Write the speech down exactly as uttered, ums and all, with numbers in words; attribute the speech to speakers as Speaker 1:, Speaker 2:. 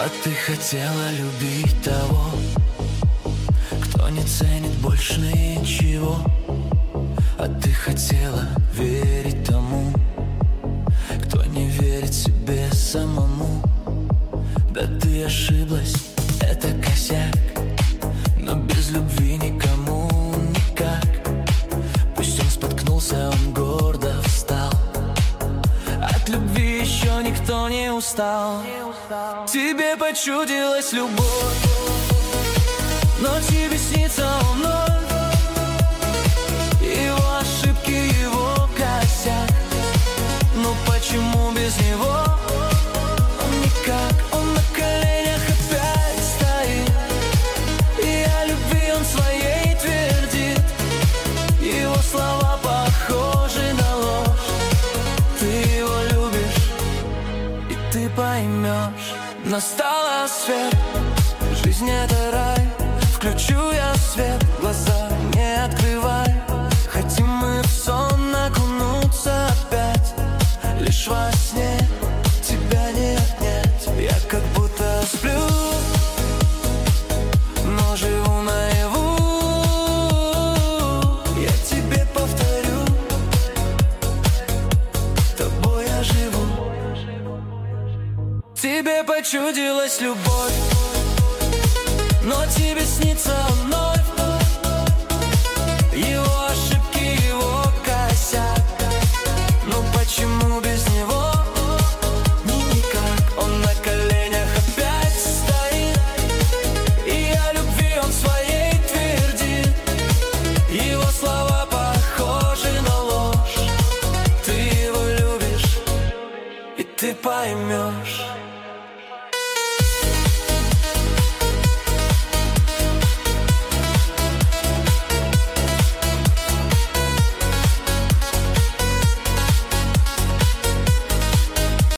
Speaker 1: А ты хотела любить того, кто не ценит больше ничего. А ты хотела верить тому, кто не верит себе самому. Да ты ошиблась, это косяк, но без любви никому никак. Пусть он споткнулся, он гордо встал. От любви еще никто не устал. Тебе почудилась любовь, но тебе снится он вновь. Его ошибки, его косяк, но почему без него он никак? Он на коленях опять стоит, и о любви он своей твердит. Его слова похожи на ложь. Ты его любишь, и ты поймешь. Настал рассвет, жизнь это рай. Включу я свет, глаза не открывай. Хотим мы в сон окунуться опять, лишь во сне тебя нет, нет. Я как будто сплю, но живу наяву. Я тебе повторю, тобой я живу. Тебе почудилась любовь, но тебе снится вновь.